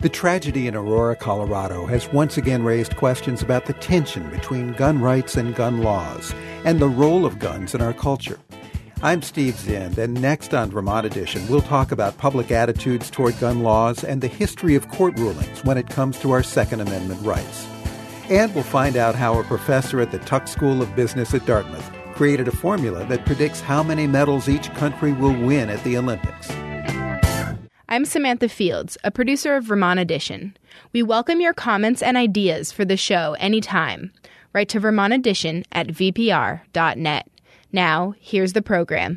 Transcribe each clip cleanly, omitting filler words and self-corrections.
The tragedy in Aurora, Colorado has once again raised questions about the tension between gun rights and gun laws and the role of guns in our culture. I'm Steve Zinn, and next on Vermont Edition, we'll talk about public attitudes toward gun laws and the history of court rulings when it comes to our Second Amendment rights. And we'll find out how a professor at the Tuck School of Business at Dartmouth created a formula that predicts how many medals each country will win at the Olympics. I'm Samantha Fields, a producer of Vermont Edition. We welcome your comments and ideas for the show anytime. Write to Vermont Edition at vpr.net. Now, here's the program.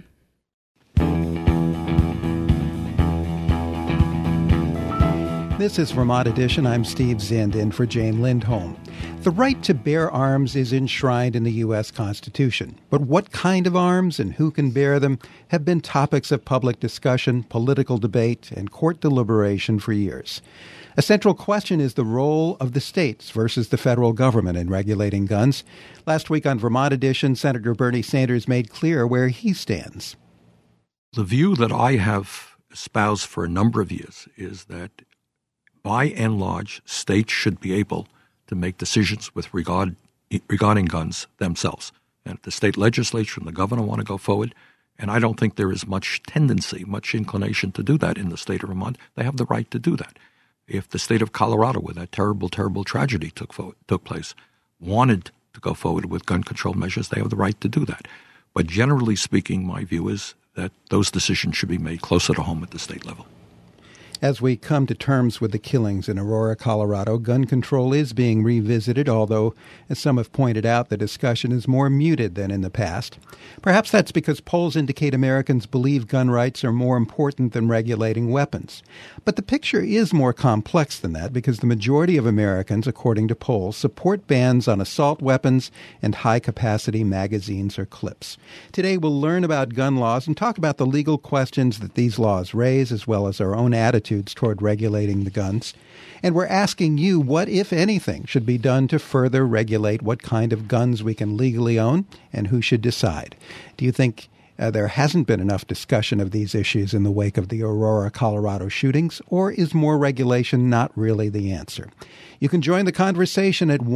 This is Vermont Edition. I'm Steve Zinn, in for Jane Lindholm. The right to bear arms is enshrined in the U.S. Constitution. But what kind of arms and who can bear them have been topics of public discussion, political debate, and court deliberation for years. A central question is the role of the states versus the federal government in regulating guns. Last week on Vermont Edition, Senator Bernie Sanders made clear where he stands. The view that I have espoused for a number of years is that, by and large, states should be able to make decisions with regarding guns themselves. And if the state legislature and the governor want to go forward, and I don't think there is much tendency, much inclination to do that in the state of Vermont, they have the right to do that. If the state of Colorado, where that terrible, terrible tragedy took place, wanted to go forward with gun control measures, they have the right to do that. But generally speaking, my view is that those decisions should be made closer to home at the state level. As we come to terms with the killings in Aurora, Colorado, gun control is being revisited, although, as some have pointed out, the discussion is more muted than in the past. Perhaps that's because polls indicate Americans believe gun rights are more important than regulating weapons. But the picture is more complex than that because the majority of Americans, according to polls, support bans on assault weapons and high-capacity magazines or clips. Today, we'll learn about gun laws and talk about the legal questions that these laws raise, as well as our own attitudes toward regulating the guns. And we're asking you what, if anything, should be done to further regulate what kind of guns we can legally own and who should decide. Do you think there hasn't been enough discussion of these issues in the wake of the Aurora, Colorado shootings, or is more regulation not really the answer? You can join the conversation at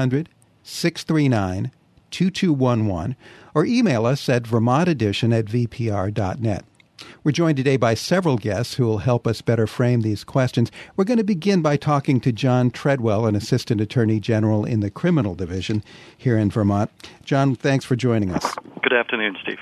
1-800-639-2211 or email us at vermontedition@vpr.net. We're joined today by several guests who will help us better frame these questions. We're going to begin by talking to John Treadwell, an Assistant Attorney General in the Criminal Division here in Vermont. John, thanks for joining us. Good afternoon, Steve.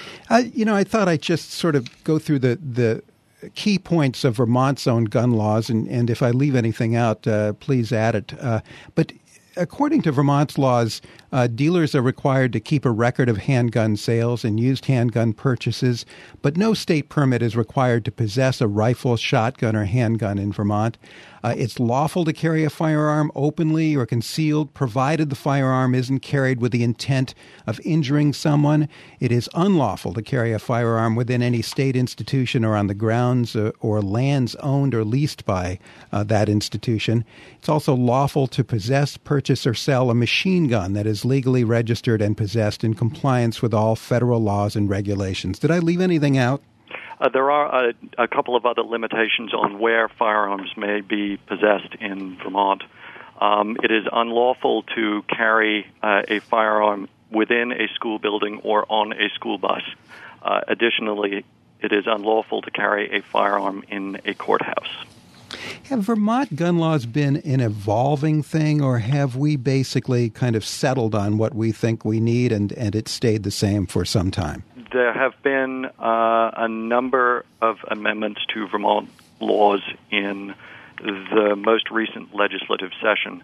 I thought I'd just sort of go through the key points of Vermont's own gun laws, and if I leave anything out, please add it. But according to Vermont's laws, dealers are required to keep a record of handgun sales and used handgun purchases, but no state permit is required to possess a rifle, shotgun, or handgun in Vermont. It's lawful to carry a firearm openly or concealed, provided the firearm isn't carried with the intent of injuring someone. It is unlawful to carry a firearm within any state institution or on the grounds or lands owned or leased by that institution. It's also lawful to possess, purchase, or sell a machine gun that is legally registered and possessed in compliance with all federal laws and regulations. Did I leave anything out? There are a couple of other limitations on where firearms may be possessed in Vermont. It is unlawful to carry a firearm within a school building or on a school bus. Additionally, it is unlawful to carry a firearm in a courthouse. Have Vermont gun laws been an evolving thing, or have we basically kind of settled on what we think we need and it stayed the same for some time? There have been a number of amendments to Vermont laws in the most recent legislative session.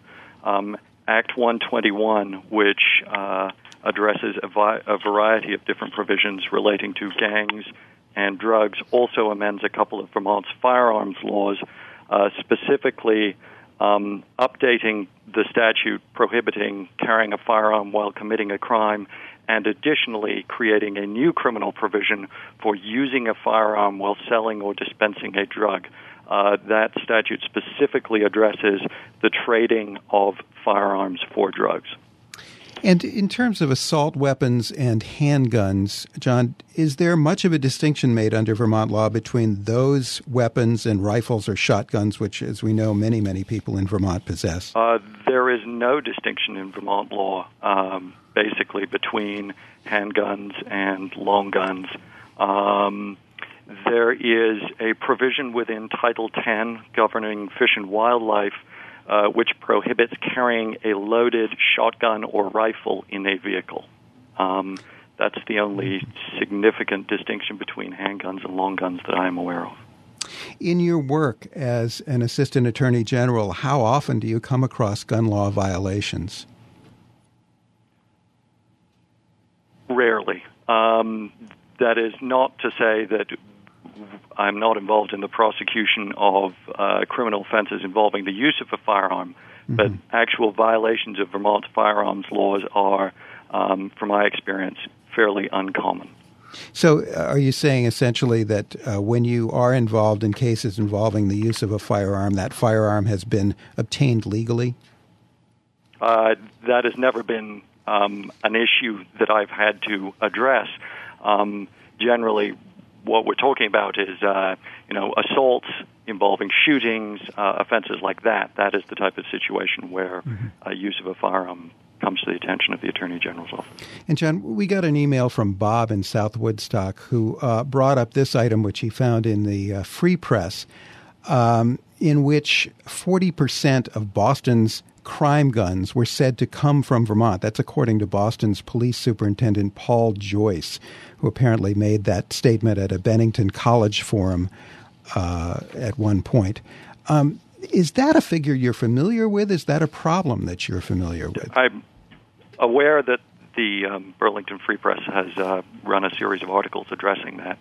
Act 121, which addresses a variety of different provisions relating to gangs and drugs, also amends a couple of Vermont's firearms laws, specifically updating the statute prohibiting carrying a firearm while committing a crime, and additionally creating a new criminal provision for using a firearm while selling or dispensing a drug. That statute specifically addresses the trading of firearms for drugs. And in terms of assault weapons and handguns, John, is there much of a distinction made under Vermont law between those weapons and rifles or shotguns, which, as we know, many, many people in Vermont possess? There is no distinction in Vermont law, basically, between handguns and long guns. There is a provision within Title 10 governing fish and wildlife which prohibits carrying a loaded shotgun or rifle in a vehicle. That's the only significant distinction between handguns and long guns that I am aware of. In your work as an assistant attorney general, how often do you come across gun law violations? Rarely. That is not to say that I'm not involved in the prosecution of criminal offenses involving the use of a firearm, but actual violations of Vermont's firearms laws are, from my experience, fairly uncommon. So are you saying essentially that when you are involved in cases involving the use of a firearm, that firearm has been obtained legally? That has never been an issue that I've had to address. Generally, what we're talking about is, assaults involving shootings, offenses like that. That is the type of situation where use of a firearm comes to the attention of the Attorney General's office. And, John, we got an email from Bob in South Woodstock who brought up this item, which he found in the Free Press, in which 40% of Boston's crime guns were said to come from Vermont. That's according to Boston's police superintendent, Paul Joyce, who apparently made that statement at a Bennington College forum at one point. Is that a figure you're familiar with? Is that a problem that you're familiar with? I'm aware that the Burlington Free Press has run a series of articles addressing that.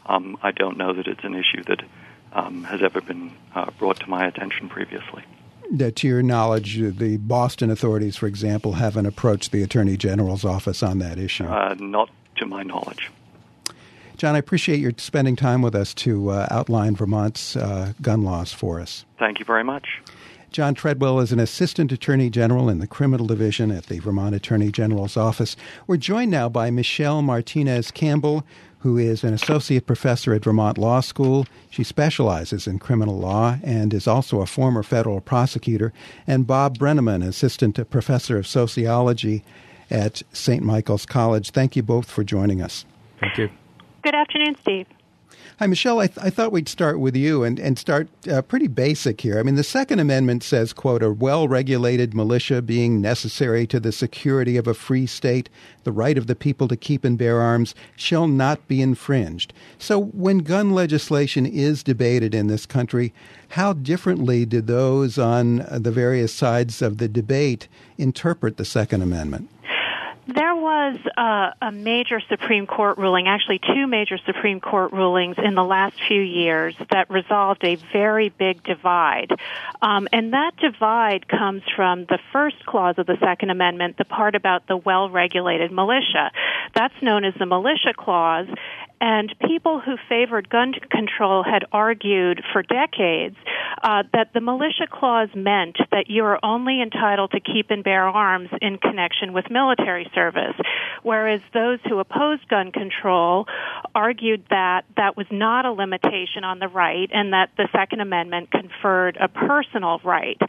I don't know that it's an issue that has ever been brought to my attention previously. That, to your knowledge, the Boston authorities, for example, haven't approached the Attorney General's office on that issue? Not to my knowledge. John, I appreciate your spending time with us to outline Vermont's gun laws for us. Thank you very much. John Treadwell is an Assistant Attorney General in the Criminal Division at the Vermont Attorney General's office. We're joined now by Michelle Martinez-Campbell, who is an associate professor at Vermont Law School. She specializes in criminal law and is also a former federal prosecutor, and Bob Brenneman, assistant professor of sociology at St. Michael's College. Thank you both for joining us. Thank you. Good afternoon, Steve. Hi, Michelle. I thought we'd start with you and start pretty basic here. I mean, the Second Amendment says, quote, a well-regulated militia being necessary to the security of a free state, the right of the people to keep and bear arms, shall not be infringed. So when gun legislation is debated in this country, how differently do those on the various sides of the debate interpret the Second Amendment? There was a major Supreme Court ruling, actually two major Supreme Court rulings in the last few years that resolved a very big divide. And that divide comes from the first clause of the Second Amendment, the part about the well-regulated militia. That's known as the Militia Clause. And people who favored gun control had argued for decades that the Militia Clause meant that you are only entitled to keep and bear arms in connection with military service, whereas those who opposed gun control argued that that was not a limitation on the right and that the Second Amendment conferred a personal right.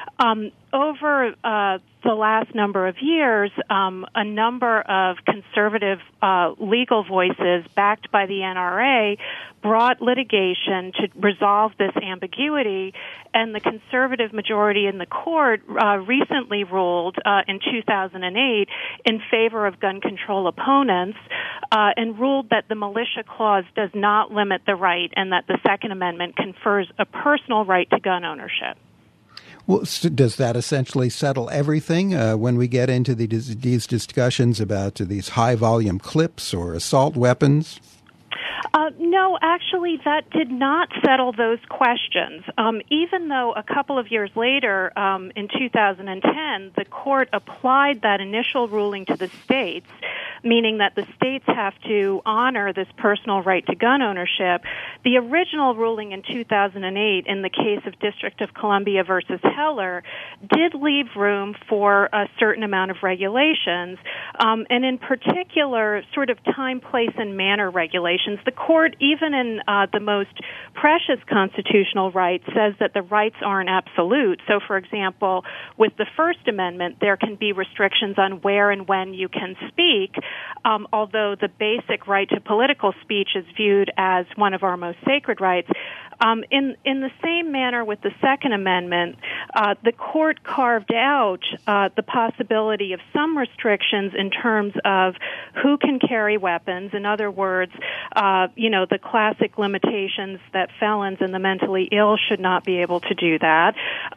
Over the last number of years, a number of conservative legal voices backed by the NRA brought litigation to resolve this ambiguity, and the conservative majority in the court recently ruled in 2008 in favor of gun control opponents and ruled that the Militia Clause does not limit the right and that the Second Amendment confers a personal right to gun ownership. Well, does that essentially settle everything when we get into these discussions about these high-volume clips or assault weapons? No, actually, that did not settle those questions. Even though a couple of years later, in 2010, the court applied that initial ruling to the states, meaning that the states have to honor this personal right to gun ownership, the original ruling in 2008 in the case of District of Columbia versus Heller did leave room for a certain amount of regulations, and in particular, sort of time, place, and manner regulations. The court, even in the most precious constitutional rights, says that the rights aren't absolute. So, for example, with the First Amendment, there can be restrictions on where and when you can speak, although the basic right to political speech is viewed as one of our most sacred rights. In the same manner with the Second Amendment, the court carved out the possibility of some restrictions in terms of who can carry weapons. In other words, the classic limitations that felons and the mentally ill should not be able to do that.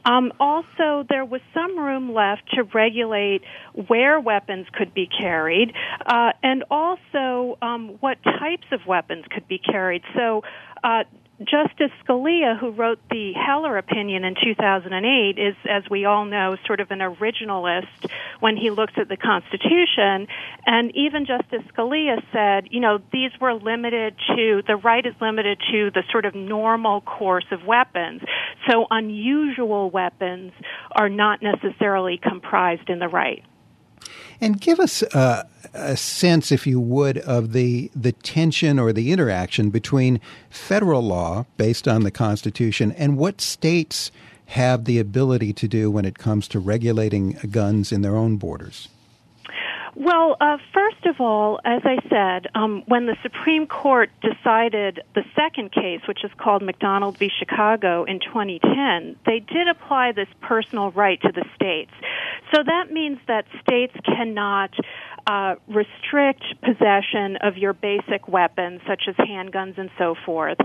Also, there was some room left to regulate where weapons could be carried, and also what types of weapons could be carried. So, Justice Scalia, who wrote the Heller opinion in 2008, is, as we all know, sort of an originalist when he looks at the Constitution. And even Justice Scalia said, these were limited to, the right is limited to the sort of normal course of weapons. So unusual weapons are not necessarily comprised in the right. And give us a sense, if you would, of the tension or the interaction between federal law based on the Constitution and what states have the ability to do when it comes to regulating guns in their own borders. Well, first of all, as I said, when the Supreme Court decided the second case, which is called McDonald v. Chicago in 2010, they did apply this personal right to the states. So that means that states cannot restrict possession of your basic weapons, such as handguns and so forth,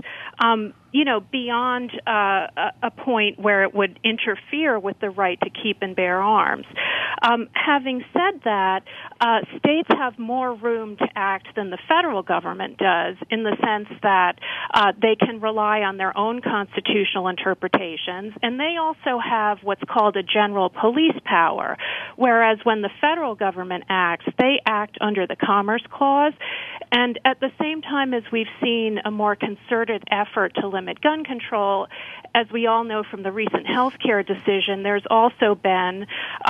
beyond a point where it would interfere with the right to keep and bear arms. Having said that, states have more room to act than the federal government does, in the sense that they can rely on their own constitutional interpretations, and they also have what's called a general police power, whereas when the federal government acts, they act under the Commerce Clause. And at the same time as we've seen a more concerted effort to limit gun control, as we all know from the recent healthcare decision, there's also been,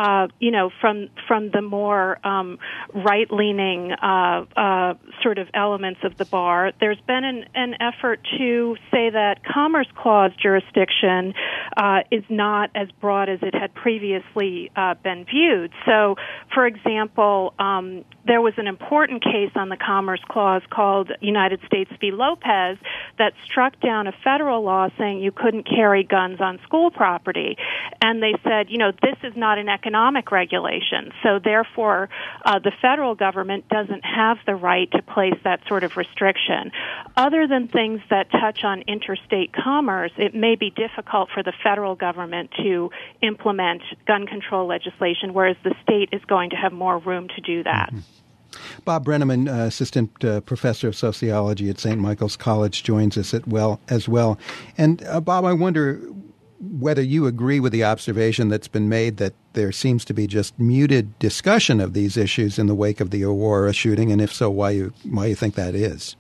from the more right-leaning sort of elements of the bar, there's been an effort to say that Commerce Clause jurisdiction is not as broad as it had previously been viewed. So, for example, there was an important case on the Commerce Clause called United States v. Lopez that struck down a federal law saying you couldn't carry guns on school property. And they said, this is not an economic regulation, so therefore the federal government doesn't have the right to place that sort of restriction. Other than things that touch on interstate commerce, it may be difficult for the federal government to implement gun control legislation, whereas the state is going to have more room to do that. Mm-hmm. Bob Brenneman, assistant professor of sociology at St. Michael's College, joins us as well. And Bob, I wonder whether you agree with the observation that's been made that there seems to be just muted discussion of these issues in the wake of the Aurora shooting, and if so, why you think that is?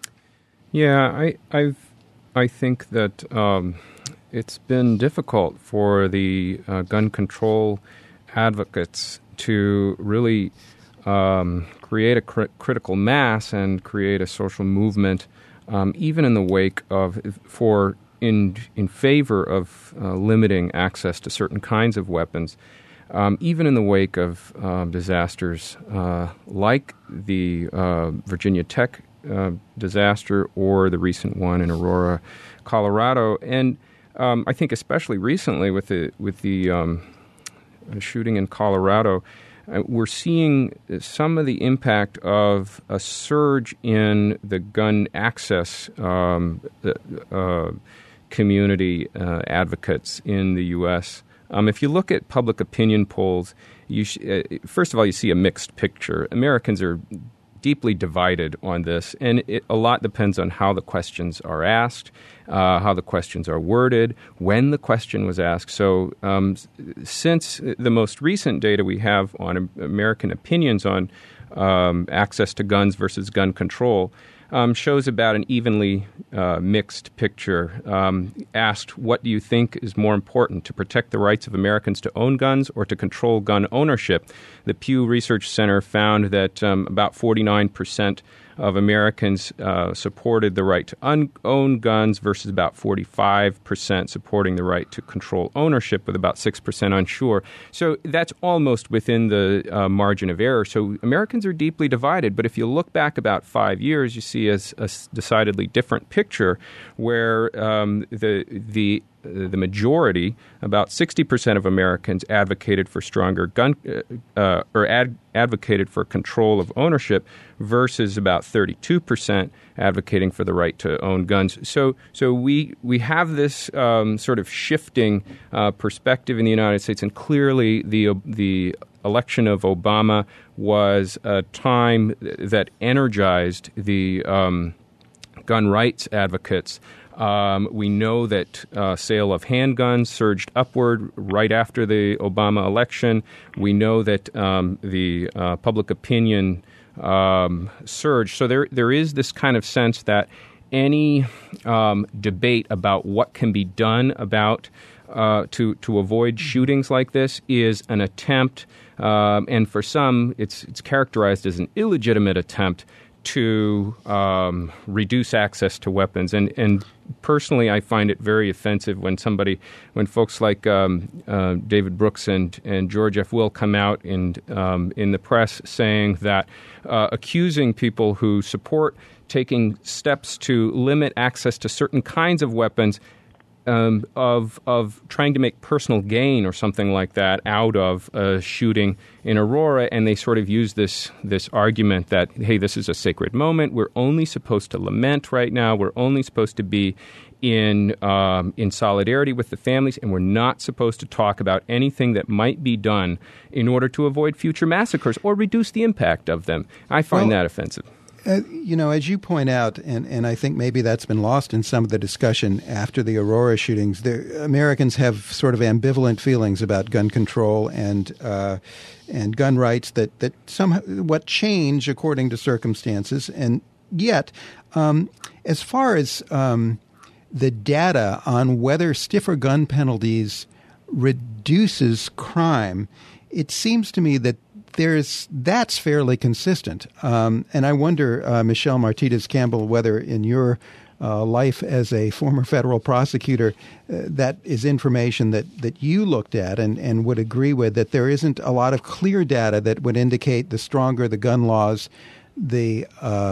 Yeah, I think that it's been difficult for the gun control advocates to really create a critical mass and create a social movement, even in the wake of in favor of limiting access to certain kinds of weapons, even in the wake of disasters like the Virginia Tech disaster or the recent one in Aurora, Colorado, and I think especially recently with the shooting in Colorado. We're seeing some of the impact of a surge in the gun access community advocates in the U.S. If you look at public opinion polls, first of all, you see a mixed picture. Americans are deeply divided on this, and a lot depends on how the questions are asked, how the questions are worded, when the question was asked. So since the most recent data we have on American opinions on access to guns versus gun control shows about an evenly mixed picture. Asked, what do you think is more important, to protect the rights of Americans to own guns or to control gun ownership? The Pew Research Center found that about 49% of Americans supported the right to own guns versus about 45% supporting the right to control ownership, with about 6% unsure. So that's almost within the margin of error. So Americans are deeply divided. But if you look back about 5 years, you see a decidedly different picture where the majority, about 60% of Americans, advocated for stronger gun advocated for control of ownership, versus about 32% advocating for the right to own guns. So we have this sort of shifting perspective in the United States, and clearly the election of Obama was a time that energized the gun rights advocates. We know that sale of handguns surged upward right after the Obama election. We know that the public opinion surged. So there is this kind of sense that any debate about what can be done about to avoid shootings like this is an attempt, and for some, it's characterized as an illegitimate attempt to reduce access to weapons. And personally, I find it very offensive when folks like David Brooks and George F. Will come out in the press saying that accusing people who support taking steps to limit access to certain kinds of weapons of trying to make personal gain or something like that out of a shooting in Aurora, and they sort of use this argument that, hey, this is a sacred moment. We're only supposed to lament right now. We're only supposed to be in solidarity with the families, and we're not supposed to talk about anything that might be done in order to avoid future massacres or reduce the impact of them. I find that offensive. As you point out, and I think maybe that's been lost in some of the discussion after the Aurora shootings, Americans have sort of ambivalent feelings about gun control and gun rights that somewhat change according to circumstances. And yet, as far as the data on whether stiffer gun penalties reduces crime, it seems to me that that's fairly consistent. And I wonder, Michelle Martinez-Campbell, whether in your life as a former federal prosecutor, that is information that you looked at and would agree with, that there isn't a lot of clear data that would indicate the stronger the gun laws, there's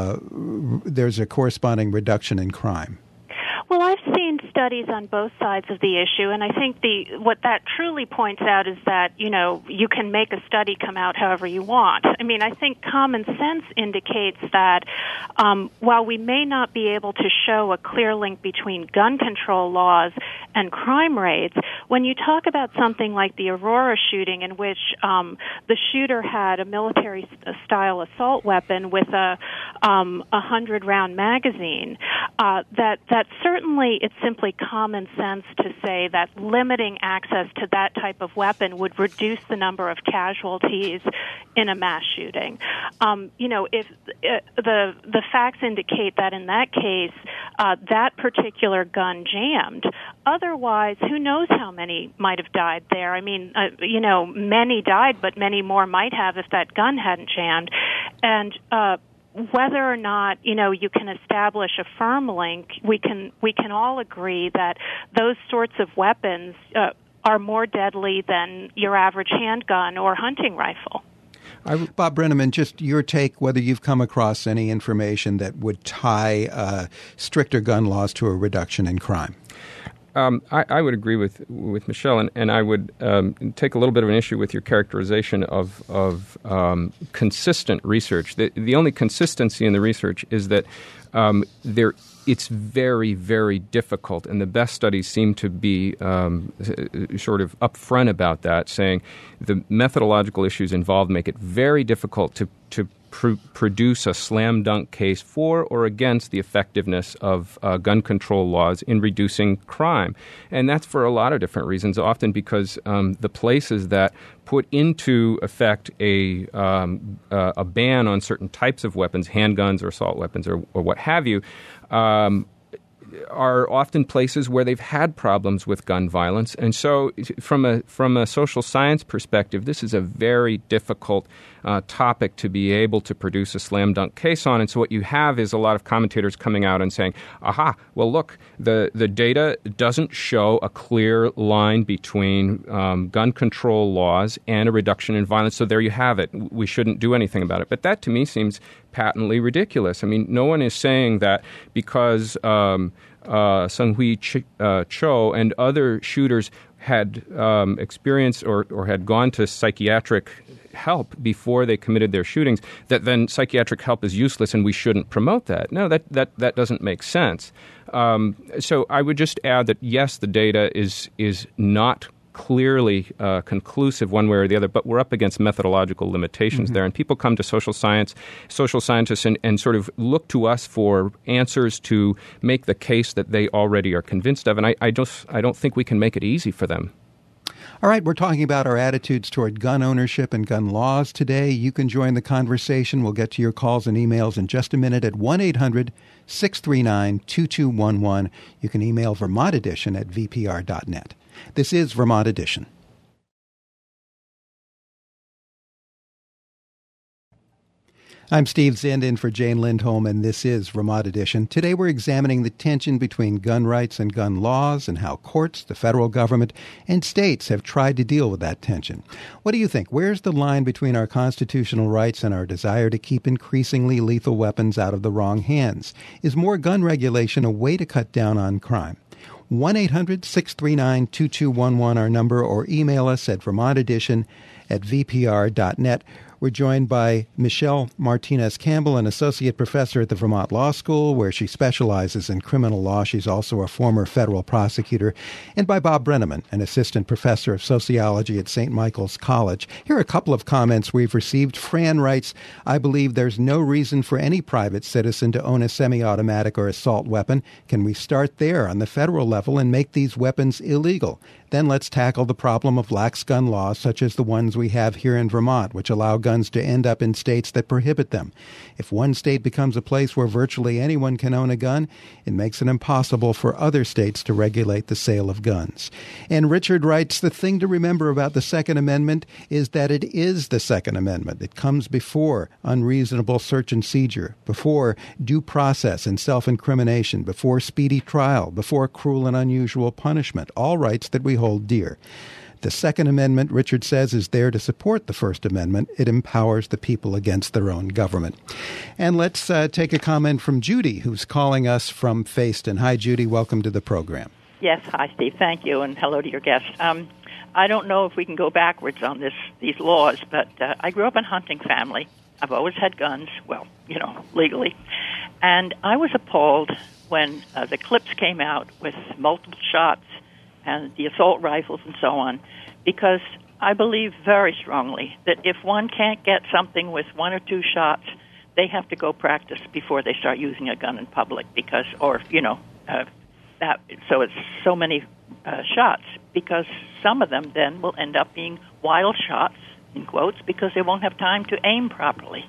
a corresponding reduction in crime. Well, I've seen studies on both sides of the issue, and I think what that truly points out is that, you can make a study come out however you want. I mean, I think common sense indicates that while we may not be able to show a clear link between gun control laws and crime rates, when you talk about something like the Aurora shooting, in which the shooter had a military-style assault weapon with a 100-round magazine, that certainly it's simply common sense to say that limiting access to that type of weapon would reduce the number of casualties in a mass shooting. If the facts indicate that in that case, that particular gun jammed. Otherwise, who knows how many might have died there? I mean, many died, but many more might have if that gun hadn't jammed. And whether or not you can establish a firm link, we can all agree that those sorts of weapons are more deadly than your average handgun or hunting rifle. Bob Brenneman, just your take, whether you've come across any information that would tie stricter gun laws to a reduction in crime. I would agree with Michelle, and I would take a little bit of an issue with your characterization of consistent research. The only consistency in the research is that it's very, very difficult, and the best studies seem to be sort of upfront about that, saying the methodological issues involved make it very difficult to produce a slam dunk case for or against the effectiveness of gun control laws in reducing crime. And that's for a lot of different reasons, often because the places that put into effect a ban on certain types of weapons, handguns or assault weapons or what have you, are often places where they've had problems with gun violence. And so from a social science perspective, this is a very difficult topic to be able to produce a slam dunk case on. And so what you have is a lot of commentators coming out and saying, aha, well, look, the data doesn't show a clear line between gun control laws and a reduction in violence. So there you have it. We shouldn't do anything about it. But that to me seems patently ridiculous. I mean, no one is saying that because Seung-Hui Cho and other shooters had experienced or had gone to psychiatric help before they committed their shootings, that then psychiatric help is useless and we shouldn't promote that. No, that doesn't make sense. So I would just add that, yes, the data is not clearly conclusive one way or the other, but we're up against methodological limitations there. And people come to social scientists and sort of look to us for answers to make the case that they already are convinced of. And I don't think we can make it easy for them. All right, we're talking about our attitudes toward gun ownership and gun laws today. You can join the conversation. We'll get to your calls and emails in just a minute at 1-800-639-2211. You can email Vermont Edition at vpr.net. This is Vermont Edition. I'm Steve Zinn in for Jane Lindholm, and this is Vermont Edition. Today we're examining the tension between gun rights and gun laws and how courts, the federal government, and states have tried to deal with that tension. What do you think? Where's the line between our constitutional rights and our desire to keep increasingly lethal weapons out of the wrong hands? Is more gun regulation a way to cut down on crime? 1-800-639-2211, our number, or email us at vermontedition@vpr.net. We're joined by Michelle Martinez-Campbell, an associate professor at the Vermont Law School, where she specializes in criminal law. She's also a former federal prosecutor. And by Bob Brenneman, an assistant professor of sociology at St. Michael's College. Here are a couple of comments we've received. Fran writes, I believe there's no reason for any private citizen to own a semi-automatic or assault weapon. Can we start there on the federal level and make these weapons illegal? Then let's tackle the problem of lax gun laws, such as the ones we have here in Vermont, which allow guns to end up in states that prohibit them. If one state becomes a place where virtually anyone can own a gun, it makes it impossible for other states to regulate the sale of guns. And Richard writes, the thing to remember about the Second Amendment is that it is the Second Amendment. It comes before unreasonable search and seizure, before due process and self-incrimination, before speedy trial, before cruel and unusual punishment, all rights that we hold dear. The Second Amendment, Richard says, is there to support the First Amendment. It empowers the people against their own government. And let's take a comment from Judy, who's calling us from Fayston. Hi, Judy. Welcome to the program. Yes. Hi, Steve. Thank you, and hello to your guest. I don't know if we can go backwards on these laws, but I grew up in a hunting family. I've always had guns, well, legally. And I was appalled when the clips came out with multiple shots and the assault rifles and so on, because I believe very strongly that if one can't get something with one or two shots, they have to go practice before they start using a gun in public, so it's so many shots, because some of them then will end up being wild shots, in quotes, because they won't have time to aim properly.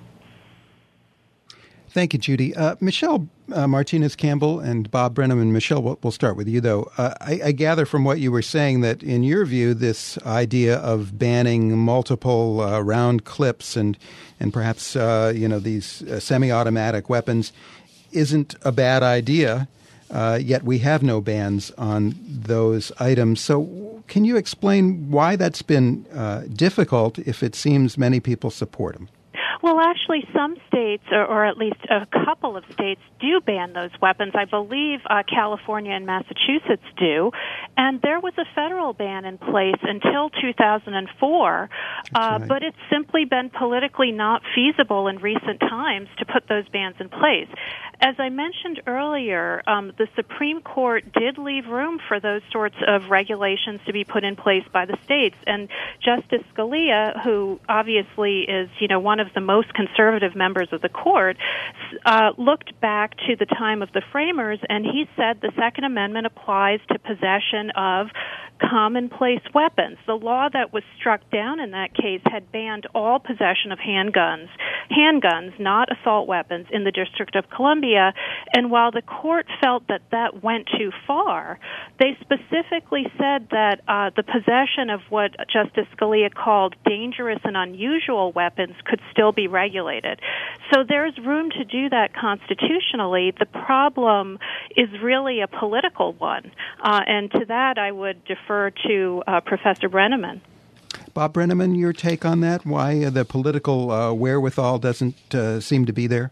Thank you, Judy. Michelle Martinez-Campbell and Bob Brenneman. Michelle, we'll start with you, though. I gather from what you were saying that, in your view, this idea of banning multiple round clips and perhaps, these semi-automatic weapons isn't a bad idea, yet we have no bans on those items. So can you explain why that's been difficult if it seems many people support them? Well, actually, some states, or at least a couple of states, do ban those weapons. I believe California and Massachusetts do. And there was a federal ban in place until 2004, right. But it's simply been politically not feasible in recent times to put those bans in place. As I mentioned earlier, the Supreme Court did leave room for those sorts of regulations to be put in place by the states. And Justice Scalia, who obviously is, one of the most conservative members of the court, looked back to the time of the framers, and he said the Second Amendment applies to possession of commonplace weapons. The law that was struck down in that case had banned all possession of handguns, not assault weapons, in the District of Columbia. And while the court felt that that went too far, they specifically said that the possession of what Justice Scalia called dangerous and unusual weapons could still be regulated. So there's room to do that constitutionally. The problem is really a political one. And to that, I would defer to Professor Brenneman. Bob Brenneman, your take on that? Why the political wherewithal doesn't seem to be there?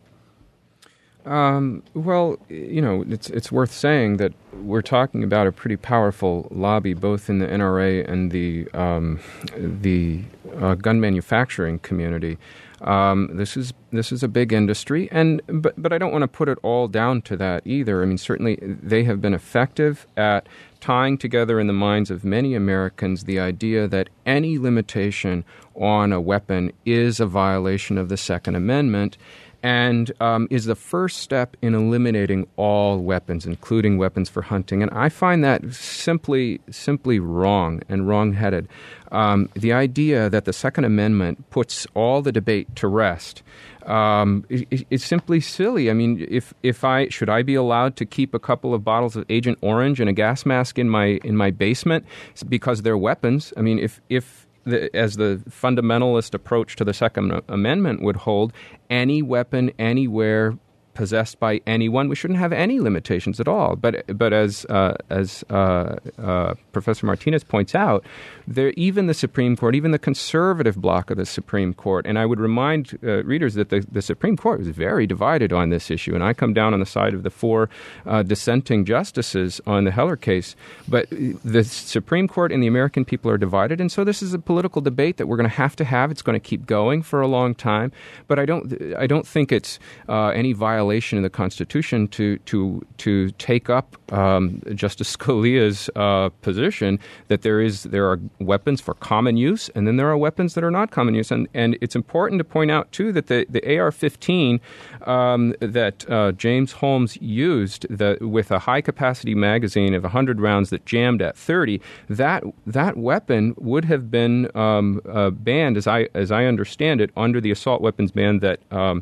Well, it's worth saying that we're talking about a pretty powerful lobby, both in the NRA and the gun manufacturing community. This is a big industry, but I don't want to put it all down to that either. I mean, certainly they have been effective at tying together in the minds of many Americans the idea that any limitation on a weapon is a violation of the Second Amendment, and is the first step in eliminating all weapons, including weapons for hunting. And I find that simply wrong and wrong-headed. The idea that the Second Amendment puts all the debate to rest is simply silly. I mean, should I be allowed to keep a couple of bottles of Agent Orange and a gas mask in my basement because they're weapons? I mean, as the fundamentalist approach to the Second Amendment would hold, any weapon, anywhere, possessed by anyone, we shouldn't have any limitations at all. But as Professor Martinez points out, even the Supreme Court, even the conservative bloc of the Supreme Court, and I would remind readers that the Supreme Court was very divided on this issue, and I come down on the side of the four dissenting justices on the Heller case. But the Supreme Court and the American people are divided, and so this is a political debate that we're going to have. It's going to keep going for a long time. But I don't think it's any violation in the Constitution to take up Justice Scalia's position that there are weapons for common use, and then there are weapons that are not common use. And it's important to point out, too, that the AR-15 that James Holmes used with a high-capacity magazine of 100 rounds that jammed at 30, that weapon would have been banned, as I understand it, under the assault weapons ban that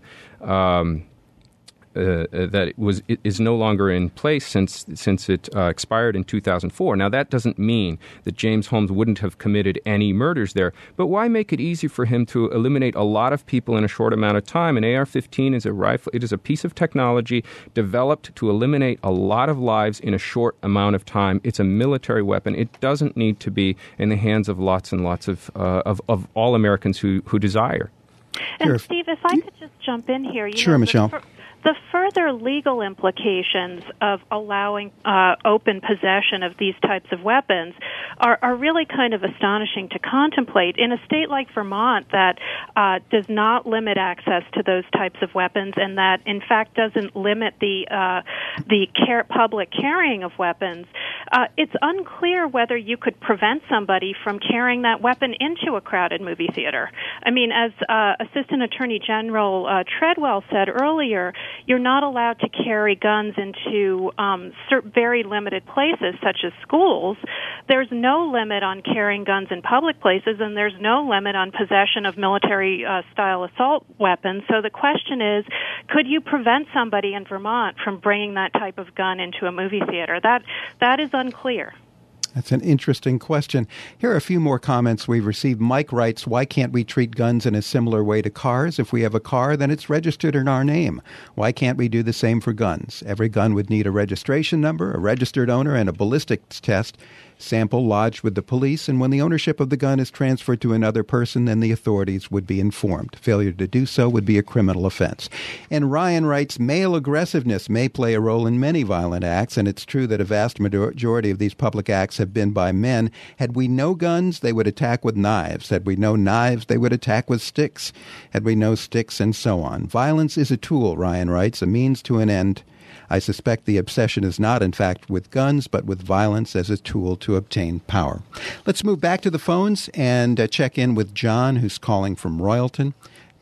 is no longer in place since it expired in 2004. Now, that doesn't mean that James Holmes wouldn't have committed any murders there, but why make it easy for him to eliminate a lot of people in a short amount of time? An AR-15 is a rifle. It is a piece of technology developed to eliminate a lot of lives in a short amount of time. It's a military weapon. It doesn't need to be in the hands of lots and lots of all Americans who desire. And sure. Steve, if I could just jump in here. Sure, Michelle. The further legal implications of allowing open possession of these types of weapons are really kind of astonishing to contemplate. In a state like Vermont that does not limit access to those types of weapons, and that, in fact, doesn't limit the public carrying of weapons, it's unclear whether you could prevent somebody from carrying that weapon into a crowded movie theater. I mean, as Assistant Attorney General Treadwell said earlier, you're not allowed to carry guns into very limited places, such as schools. There's no limit on carrying guns in public places, and there's no limit on possession of military-style assault weapons. So the question is, could you prevent somebody in Vermont from bringing that type of gun into a movie theater? That is unclear. That's an interesting question. Here are a few more comments we've received. Mike writes, why can't we treat guns in a similar way to cars? If we have a car, then it's registered in our name. Why can't we do the same for guns? Every gun would need a registration number, a registered owner, and a ballistics test sample lodged with the police, and when the ownership of the gun is transferred to another person, then the authorities would be informed. Failure to do so would be a criminal offense. And Ryan writes, male aggressiveness may play a role in many violent acts, and it's true that a vast majority of these public acts have been by men. Had we no guns, they would attack with knives. Had we no knives, they would attack with sticks. Had we no sticks, and so on. Violence is a tool, Ryan writes, a means to an end. I suspect the obsession is not, in fact, with guns, but with violence as a tool to obtain power. Let's move back to the phones and check in with John, who's calling from Royalton.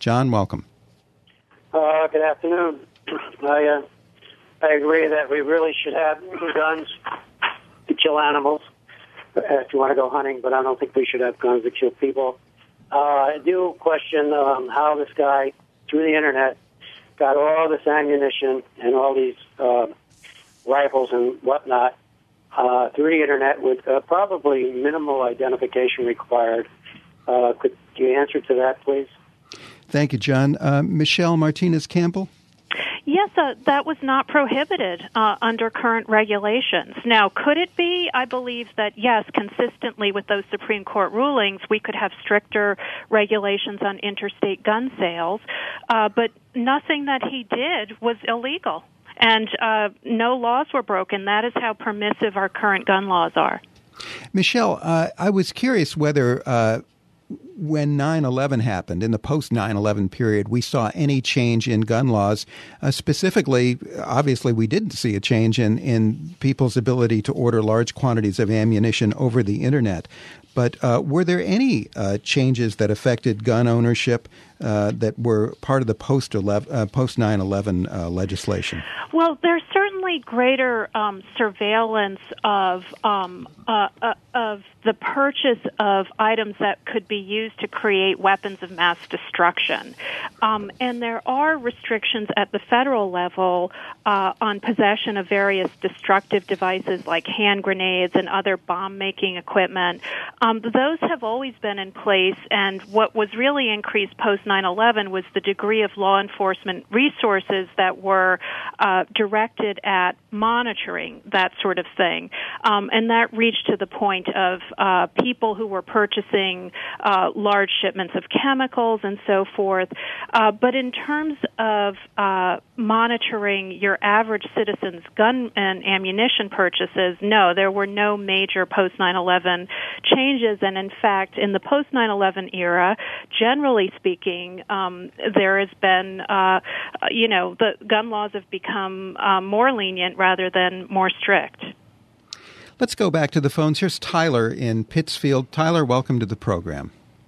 John, welcome. Good afternoon. I agree that we really should have guns to kill animals if you want to go hunting, but I don't think we should have guns to kill people. I do question how this guy, through the Internet, got all this ammunition and all these rifles and whatnot through the Internet with probably minimal identification required. Could you answer to that, please? Thank you, John. Michelle Martinez-Campbell? Yes, that was not prohibited under current regulations. Now, could it be? I believe that, yes, consistently with those Supreme Court rulings, we could have stricter regulations on interstate gun sales, but nothing that he did was illegal, and no laws were broken. That is how permissive our current gun laws are. Michelle, I was curious whether when 9/11 happened, in the post-9/11 period, we saw any change in gun laws. Specifically, obviously, we didn't see a change in people's ability to order large quantities of ammunition over the Internet. But were there any changes that affected gun ownership that were part of the post-9/11 legislation? Well, there's certainly greater surveillance of the purchase of items that could be used to create weapons of mass destruction. And there are restrictions at the federal level on possession of various destructive devices like hand grenades and other bomb-making equipment. Those have always been in place, and what was really increased post-9/11 was the degree of law enforcement resources that were directed at monitoring that sort of thing. And that reached to the point of people who were purchasing large shipments of chemicals and so forth. But in terms of monitoring your average citizen's gun and ammunition purchases, no, there were no major post-9/11 changes. And in fact, in the post-9/11 era, generally speaking, there has been, the gun laws have become more lenient rather than more strict. Let's go back to the phones. Here's Tyler in Pittsfield. Tyler, welcome to the program.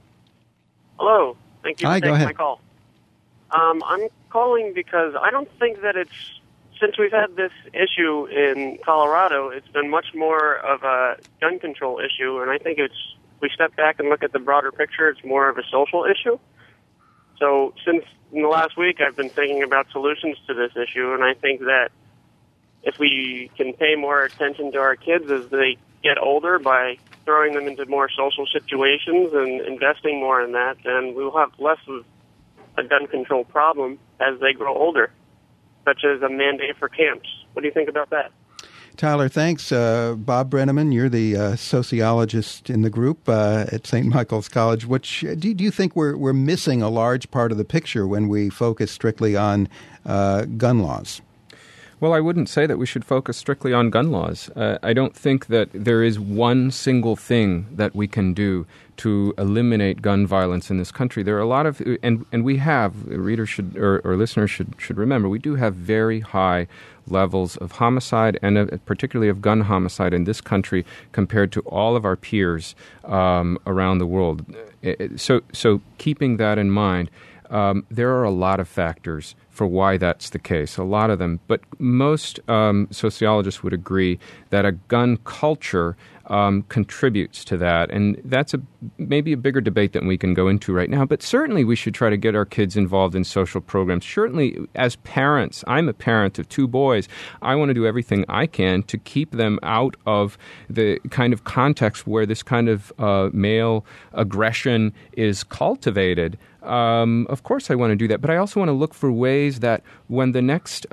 Hello. Thank you for taking my call. I'm calling because I don't think that since we've had this issue in Colorado, it's been much more of a gun control issue, and I think if we step back and look at the broader picture, it's more of a social issue. So since in the last week, I've been thinking about solutions to this issue, and I think that if we can pay more attention to our kids as they get older by throwing them into more social situations and investing more in that, then we'll have less of a gun control problem as they grow older, such as a mandate for camps. What do you think about that? Tyler, thanks. Bob Brenneman, you're the sociologist in the group at St. Michael's College. Do you think we're missing a large part of the picture when we focus strictly on gun laws? Well, I wouldn't say that we should focus strictly on gun laws. I don't think that there is one single thing that we can do to eliminate gun violence in this country. There are a lot of, and we have, readers should, or listeners should remember, we do have very high levels of homicide and particularly of gun homicide in this country compared to all of our peers around the world. So keeping that in mind, there are a lot of factors for why that's the case, a lot of them. But most sociologists would agree that a gun culture contributes to that. And that's maybe a bigger debate than we can go into right now. But certainly we should try to get our kids involved in social programs. Certainly as parents, I'm a parent of 2 boys. I want to do everything I can to keep them out of the kind of context where this kind of male aggression is cultivated. Of course I want to do that, but I also want to look for ways that when the next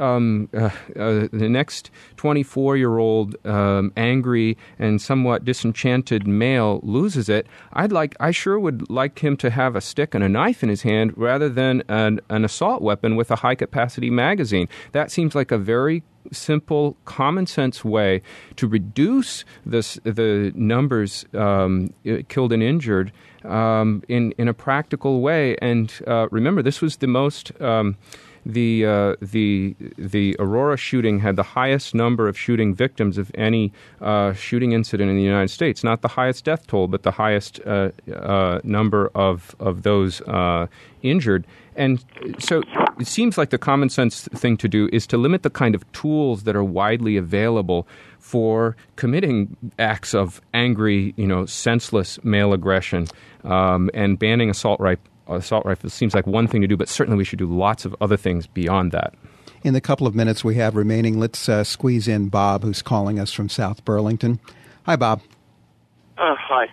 24-year-old angry and somewhat disenchanted male loses it, I sure would like him to have a stick and a knife in his hand rather than an assault weapon with a high-capacity magazine. That seems like a very simple, common-sense way to reduce the numbers killed and injured in a practical way. And remember, this was the most the Aurora shooting had the highest number of shooting victims of any shooting incident in the United States. Not the highest death toll, but the highest number of those injured. And so it seems like the common sense thing to do is to limit the kind of tools that are widely available for committing acts of angry, senseless male aggression, and banning assault rifles seems like one thing to do, but certainly we should do lots of other things beyond that. In the couple of minutes we have remaining, let's squeeze in Bob, who's calling us from South Burlington. Hi, Bob. Hi.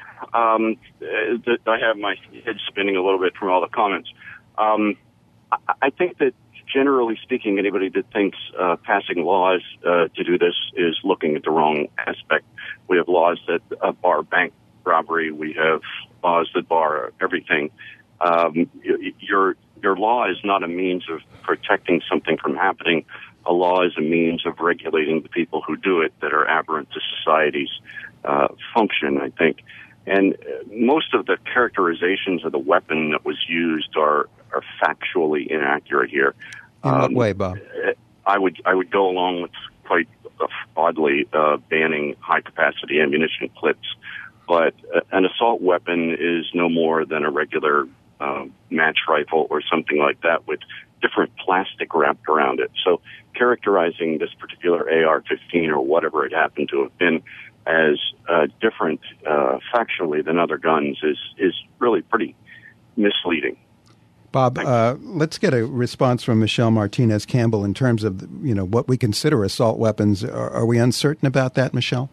I have my head spinning a little bit from all the comments. I think that, generally speaking, anybody that thinks passing laws to do this is looking at the wrong aspect. We have laws that bar bank robbery. We have laws that bar everything. Your law is not a means of protecting something from happening. A law is a means of regulating the people who do it that are aberrant to society's function, I think. And most of the characterizations of the weapon that was used are factually inaccurate here. In what way, Bob? I would go along with quite oddly banning high-capacity ammunition clips. But an assault weapon is no more than a regular match rifle or something like that with different plastic wrapped around it. So characterizing this particular AR-15 or whatever it happened to have been as different factually than other guns is really pretty misleading. Bob, let's get a response from Michelle Martinez Campbell in terms of what we consider assault weapons. Are we uncertain about that, Michelle?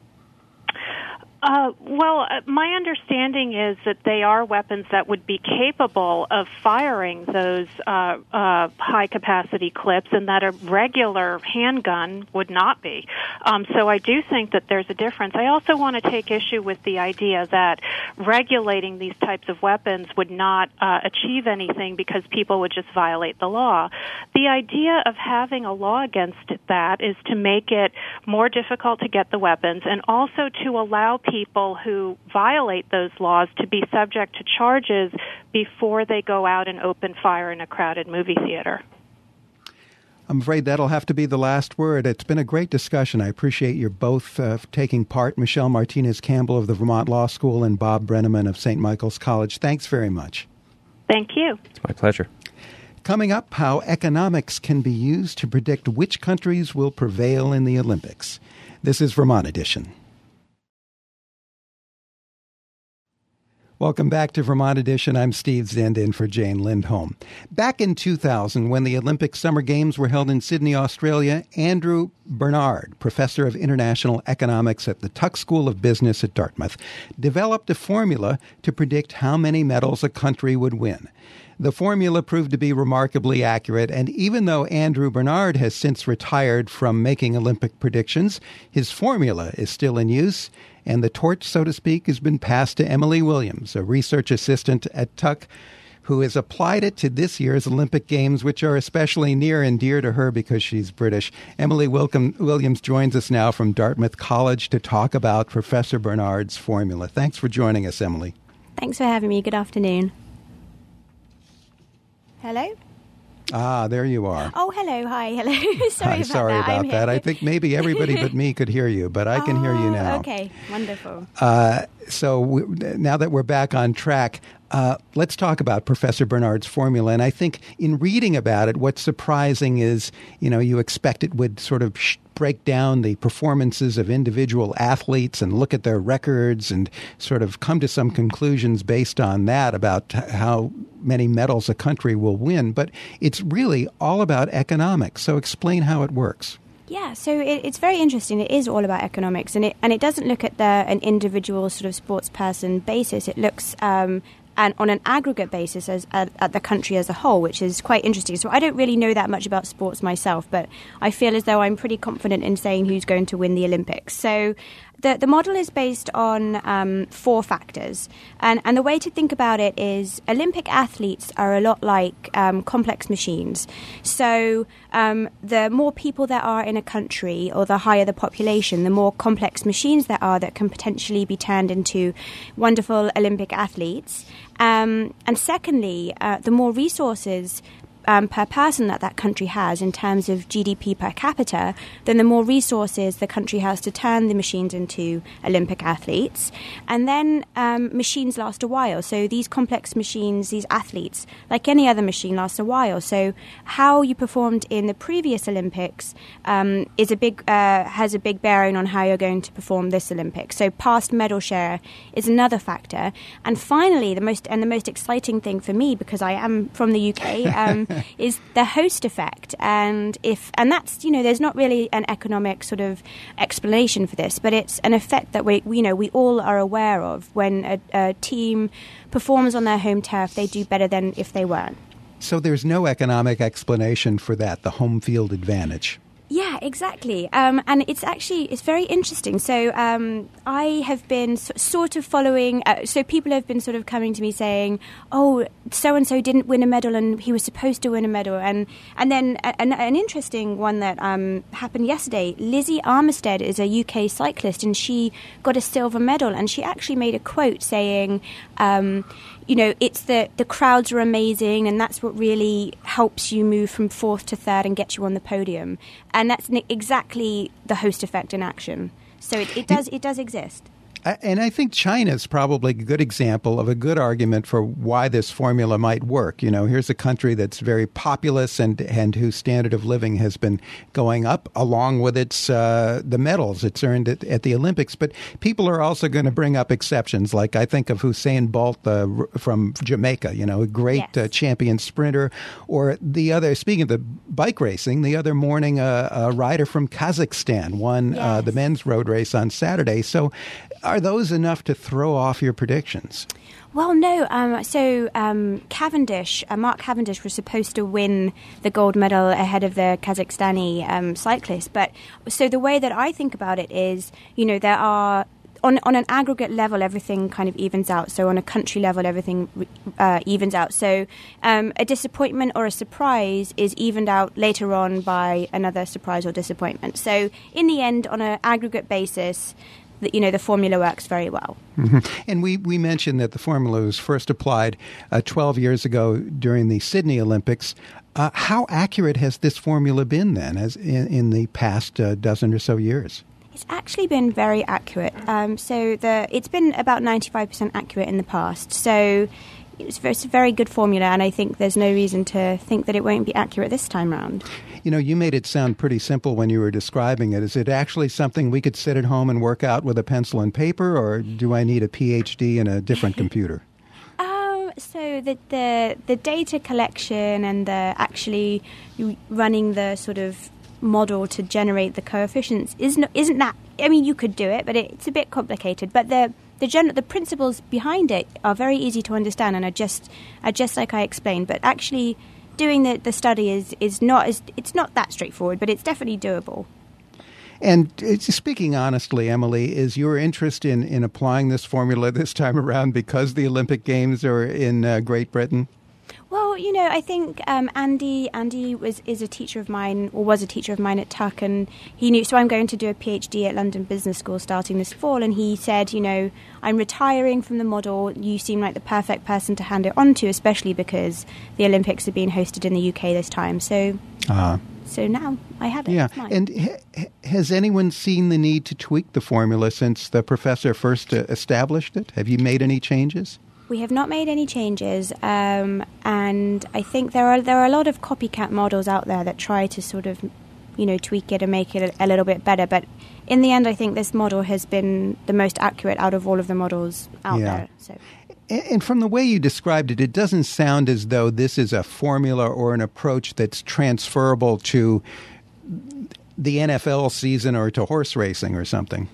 Well, my understanding is that they are weapons that would be capable of firing those high-capacity clips, and that a regular handgun would not be. So I do think that there's a difference. I also want to take issue with the idea that regulating these types of weapons would not achieve anything because people would just violate the law. The idea of having a law against that is to make it more difficult to get the weapons and also to allow people who violate those laws to be subject to charges before they go out and open fire in a crowded movie theater. I'm afraid that'll have to be the last word. It's been a great discussion. I appreciate you both taking part. Michelle Martinez Campbell of the Vermont Law School and Bob Brenneman of St. Michael's College. Thanks very much. Thank you. It's my pleasure. Coming up, how economics can be used to predict which countries will prevail in the Olympics. This is Vermont Edition. Welcome back to Vermont Edition. I'm Steve Zend in for Jane Lindholm. Back in 2000, when the Olympic Summer Games were held in Sydney, Australia, Andrew Bernard, professor of international economics at the Tuck School of Business at Dartmouth, developed a formula to predict how many medals a country would win. The formula proved to be remarkably accurate, and even though Andrew Bernard has since retired from making Olympic predictions, his formula is still in use, and the torch, so to speak, has been passed to Emily Williams, a research assistant at Tuck, who has applied it to this year's Olympic Games, which are especially near and dear to her because she's British. Emily Williams joins us now from Dartmouth College to talk about Professor Bernard's formula. Thanks for joining us, Emily. Thanks for having me. Good afternoon. Hello? Ah, there you are. Oh, hello. Hi. Hello. Sorry about that. I think maybe everybody but me could hear you, but I can hear you now. Okay. Wonderful. Now that we're back on track, let's talk about Professor Bernard's formula. And I think in reading about it, what's surprising is, you expect it would sort of break down the performances of individual athletes and look at their records and sort of come to some conclusions based on that about how many medals a country will win. But it's really all about economics. So explain how it works. Yeah, so it's very interesting. It is all about economics, and it doesn't look at an individual sort of sports person basis. It looks and on an aggregate basis at the country as a whole, which is quite interesting. So I don't really know that much about sports myself, but I feel as though I'm pretty confident in saying who's going to win the Olympics. So the model is based on 4 factors. And the way to think about it is Olympic athletes are a lot like complex machines. So the more people there are in a country or the higher the population, the more complex machines there are that can potentially be turned into wonderful Olympic athletes. And secondly, the more resources per person that country has in terms of GDP per capita, then the more resources the country has to turn the machines into Olympic athletes. And then machines last a while. So these complex machines, these athletes, like any other machine, last a while. So how you performed in the previous Olympics has a big bearing on how you're going to perform this Olympics. So past medal share is another factor. And finally, the most exciting thing for me, because I am from the UK, is the host effect. And that's, there's not really an economic sort of explanation for this, but it's an effect that we all are aware of. When a team performs on their home turf, they do better than if they weren't. So there's no economic explanation for that, the home field advantage. Yeah, exactly. And it's very interesting. So I have been sort of following, so people have been sort of coming to me saying, oh, so-and-so didn't win a medal and he was supposed to win a medal. And then an interesting one that happened yesterday, Lizzie Armistead is a UK cyclist and she got a silver medal, and she actually made a quote saying, it's the crowds are amazing, and that's what really helps you move from fourth to third and get you on the podium. And that's exactly the host effect in action. So it does exist. And I think China's probably a good example of a good argument for why this formula might work. Here's a country that's very populous and whose standard of living has been going up along with its the medals it's earned at the Olympics. But people are also going to bring up exceptions. Like I think of Usain Bolt from Jamaica, a great champion sprinter. Or speaking of the bike racing, the other morning a rider from Kazakhstan won the men's road race on Saturday. So are those enough to throw off your predictions? Well, no. Cavendish, Mark Cavendish, was supposed to win the gold medal ahead of the Kazakhstani cyclist. But so the way that I think about it is, there are on an aggregate level, everything kind of evens out. So on a country level, everything evens out. So a disappointment or a surprise is evened out later on by another surprise or disappointment. So in the end, on an aggregate basis, the formula works very well. Mm-hmm. And we mentioned that the formula was first applied 12 years ago during the Sydney Olympics. How accurate has this formula been then, as in the past dozen or so years? It's actually been very accurate. It's been about 95% accurate in the past. So it's a very good formula, and I think there's no reason to think that it won't be accurate this time round. You made it sound pretty simple when you were describing it. Is it actually something we could sit at home and work out with a pencil and paper, or do I need a PhD and a different computer? So the data collection and the actually running the sort of model to generate the coefficients isn't that. I mean, you could do it, but it's a bit complicated. But the principles behind it are very easy to understand and are just like I explained. But actually, doing the study is not that straightforward, but it's definitely doable. And speaking honestly, Emily, is your interest in applying this formula this time around because the Olympic Games are in Great Britain? Well, I think Andy is a teacher of mine, or was a teacher of mine at Tuck, and he knew. So I'm going to do a PhD at London Business School starting this fall, and he said, I'm retiring from the model. You seem like the perfect person to hand it on to, especially because the Olympics are being hosted in the UK this time. So now I have it. Yeah, and has anyone seen the need to tweak the formula since the professor first established it? Have you made any changes? We have not made any changes, and I think there are a lot of copycat models out there that try to sort of, tweak it and make it a little bit better. But in the end, I think this model has been the most accurate out of all of the models out there. So. And from the way you described it, it doesn't sound as though this is a formula or an approach that's transferable to the NFL season or to horse racing or something.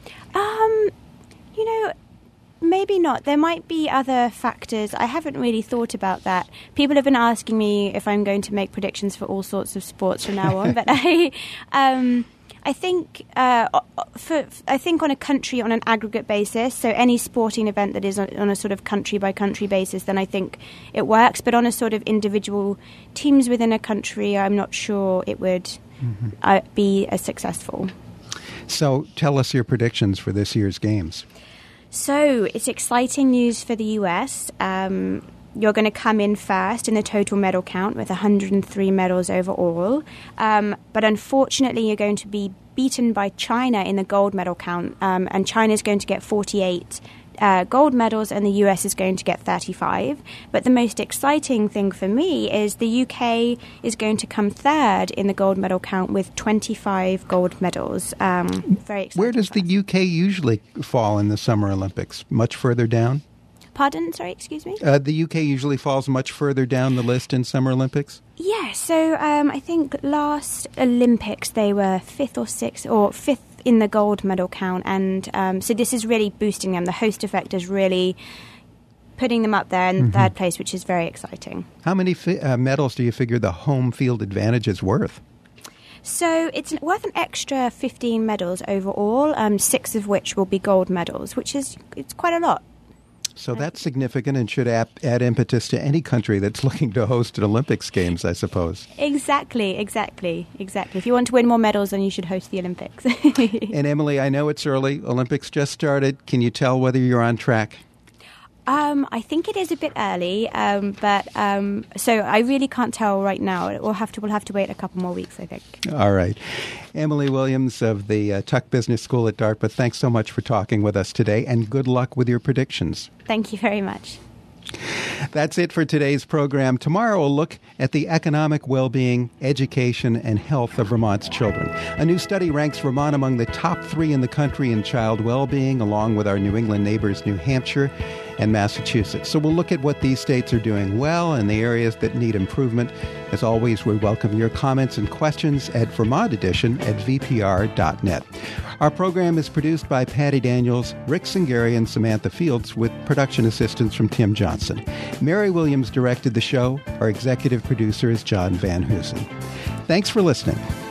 Maybe not. There might be other factors. I haven't really thought about that. People have been asking me if I'm going to make predictions for all sorts of sports from now on, but I think on an aggregate basis, so any sporting event that is on a sort of country by country basis, then I think it works. But on a sort of individual teams within a country, I'm not sure it would be as successful. So tell us your predictions for this year's games. So it's exciting news for the US. You're going to come in first in the total medal count with 103 medals overall. But unfortunately, you're going to be beaten by China in the gold medal count. And China is going to get 48 gold medals and the US is going to get 35. But the most exciting thing for me is the UK is going to come third in the gold medal count with 25 gold medals. Very exciting. Where does the UK usually fall in the Summer Olympics? Much further down? Pardon? Sorry, excuse me? The UK usually falls much further down the list in Summer Olympics? Yeah, so I think last Olympics they were 5th or 6th, or 5th in the gold medal count. And so this is really boosting them. The host effect is really putting them up there in third place, which is very exciting. How many medals do you figure the home field advantage is worth? So it's worth an extra 15 medals overall, 6 of which will be gold medals, which is it's quite a lot. So that's significant and should add impetus to any country that's looking to host an Olympics Games, I suppose. Exactly. If you want to win more medals, then you should host the Olympics. And Emily, I know it's early. Olympics just started. Can you tell whether you're on track? I think it is a bit early, but so I really can't tell right now. We'll have to wait a couple more weeks, I think. All right. Emily Williams of the Tuck Business School at Dartmouth, thanks so much for talking with us today, and good luck with your predictions. Thank you very much. That's it for today's program. Tomorrow we'll look at the economic well-being, education, and health of Vermont's children. A new study ranks Vermont among the top 3 in the country in child well-being, along with our New England neighbors, New Hampshire and Massachusetts. So we'll look at what these states are doing well and the areas that need improvement. As always, we welcome your comments and questions at VermontEdition@vpr.net. Our program is produced by Patty Daniels, Rick Singari, and Samantha Fields, with production assistance from Tim Johnson. Mary Williams directed the show. Our executive producer is John Van Hoosen. Thanks for listening.